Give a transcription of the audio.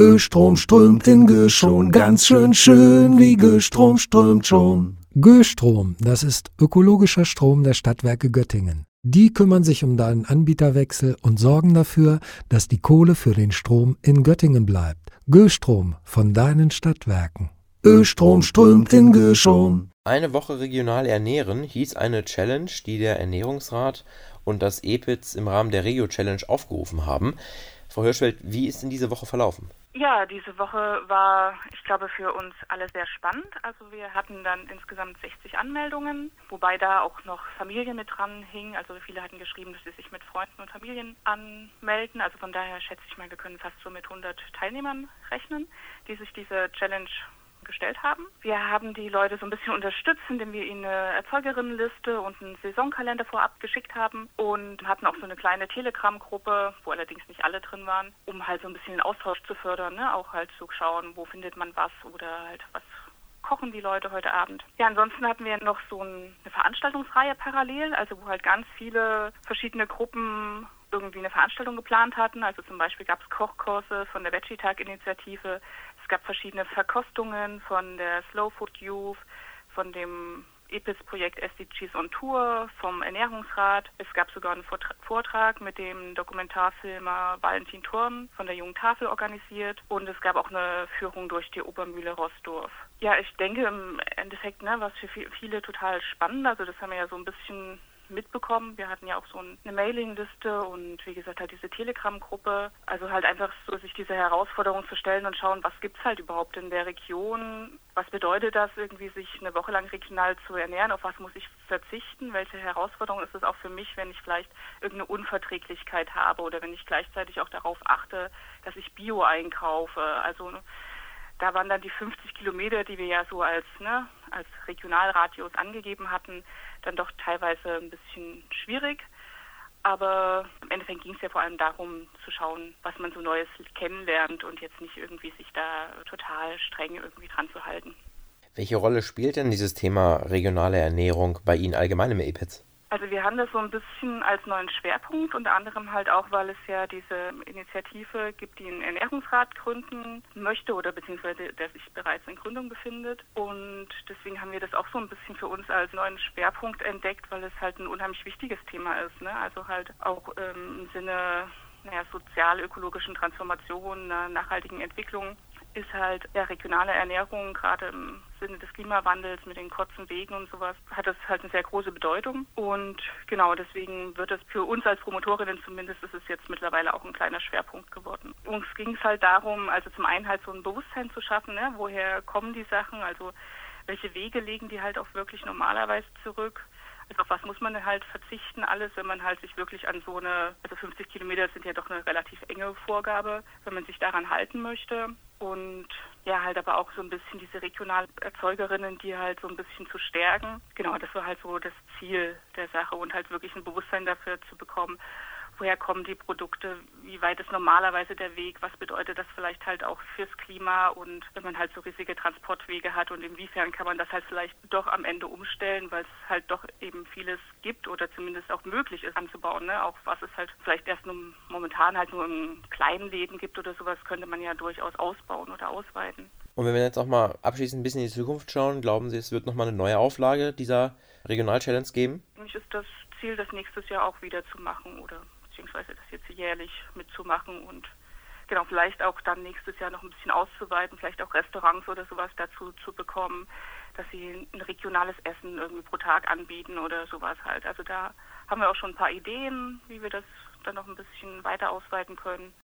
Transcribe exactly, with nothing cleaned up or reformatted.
Östrom strömt in Göschon, ganz schön schön, wie Göstrom strömt schon. Göstrom, das ist ökologischer Strom der Stadtwerke Göttingen. Die kümmern sich um deinen Anbieterwechsel und sorgen dafür, dass die Kohle für den Strom in Göttingen bleibt. Göstrom von deinen Stadtwerken. Östrom strömt in Göschon. Eine Woche regional ernähren hieß eine Challenge, die der Ernährungsrat und das E P I Z im Rahmen der Regio-Challenge aufgerufen haben. Frau Hirschfeld, wie ist denn diese Woche verlaufen? Ja, diese Woche war, ich glaube, für uns alle sehr spannend. Also wir hatten dann insgesamt sechzig Anmeldungen, wobei da auch noch Familien mit dran hingen. Also viele hatten geschrieben, dass sie sich mit Freunden und Familien anmelden. Also von daher schätze ich mal, wir können fast so mit hundert Teilnehmern rechnen, die sich diese Challenge gestellt haben. Wir haben die Leute so ein bisschen unterstützt, indem wir ihnen eine Erzeugerinnenliste und einen Saisonkalender vorab geschickt haben und hatten auch so eine kleine Telegram-Gruppe, wo allerdings nicht alle drin waren, um halt so ein bisschen den Austausch zu fördern, ne? Auch halt zu schauen, wo findet man was oder halt was kochen die Leute heute Abend. Ja, ansonsten hatten wir noch so eine Veranstaltungsreihe parallel, also wo halt ganz viele verschiedene Gruppen irgendwie eine Veranstaltung geplant hatten. Also zum Beispiel gab es Kochkurse von der Veggie-Tag-Initiative. Es gab verschiedene Verkostungen von der Slow Food Youth, von dem E P I Z-Projekt S D Gs on Tour, vom Ernährungsrat. Es gab sogar einen Vortrag mit dem Dokumentarfilmer Valentin Thurn von der Jungen Tafel organisiert. Und es gab auch eine Führung durch die Obermühle Rossdorf. Ja, ich denke im Endeffekt, ne, was für viele total spannend. Also das haben wir ja so ein bisschen mitbekommen. Wir hatten ja auch so eine Mailingliste und wie gesagt halt diese Telegram-Gruppe. Also halt einfach so sich diese Herausforderung zu stellen und schauen, was gibt's halt überhaupt in der Region? Was bedeutet das irgendwie, sich eine Woche lang regional zu ernähren? Auf was muss ich verzichten? Welche Herausforderung ist es auch für mich, wenn ich vielleicht irgendeine Unverträglichkeit habe oder wenn ich gleichzeitig auch darauf achte, dass ich Bio einkaufe? Also da waren dann die fünfzig Kilometer, die wir ja so als, ne, als Regionalradius angegeben hatten, dann doch teilweise ein bisschen schwierig. Aber im Endeffekt ging es ja vor allem darum, zu schauen, was man so Neues kennenlernt und jetzt nicht irgendwie sich da total streng irgendwie dran zu halten. Welche Rolle spielt denn dieses Thema regionale Ernährung bei Ihnen allgemein im E P I Z? Also wir haben das so ein bisschen als neuen Schwerpunkt, unter anderem halt auch, weil es ja diese Initiative gibt, die einen Ernährungsrat gründen möchte oder beziehungsweise der sich bereits in Gründung befindet. Und deswegen haben wir das auch so ein bisschen für uns als neuen Schwerpunkt entdeckt, weil es halt ein unheimlich wichtiges Thema ist, ne? Also halt auch ähm, im Sinne naja, sozial-ökologischen Transformation, einer nachhaltigen Entwicklung ist halt ja, regionale Ernährung, gerade im Sinne des Klimawandels mit den kurzen Wegen und sowas, hat das halt eine sehr große Bedeutung. Und genau deswegen wird es für uns als Promotorinnen zumindest, ist es jetzt mittlerweile auch ein kleiner Schwerpunkt geworden. Uns ging es halt darum, also zum einen halt so ein Bewusstsein zu schaffen, ne? Woher kommen die Sachen, also welche Wege legen die halt auch wirklich normalerweise zurück. Also auf was muss man denn halt verzichten alles, wenn man halt sich wirklich an so eine, also fünfzig Kilometer sind ja doch eine relativ enge Vorgabe, wenn man sich daran halten möchte. Und ja, halt aber auch so ein bisschen diese regionalen Erzeugerinnen, die halt so ein bisschen zu stärken. Genau, das war halt so das Ziel der Sache und halt wirklich ein Bewusstsein dafür zu bekommen, woher kommen die Produkte, wie weit ist normalerweise der Weg, was bedeutet das vielleicht halt auch fürs Klima und wenn man halt so riesige Transportwege hat und inwiefern kann man das halt vielleicht doch am Ende umstellen, weil es halt doch eben vieles gibt oder zumindest auch möglich ist anzubauen, ne? Auch was es halt vielleicht erst nur momentan halt nur in kleinen Läden gibt oder sowas, könnte man ja durchaus ausbauen oder ausweiten. Und wenn wir jetzt auch mal abschließend ein bisschen in die Zukunft schauen, glauben Sie, es wird nochmal eine neue Auflage dieser Regional-Challenge geben? Für mich ist das Ziel, das nächstes Jahr auch wieder zu machen oder beziehungsweise das jetzt jährlich mitzumachen und genau, vielleicht auch dann nächstes Jahr noch ein bisschen auszuweiten, vielleicht auch Restaurants oder sowas dazu zu bekommen, dass sie ein regionales Essen irgendwie pro Tag anbieten oder sowas halt. Also da haben wir auch schon ein paar Ideen, wie wir das dann noch ein bisschen weiter ausweiten können.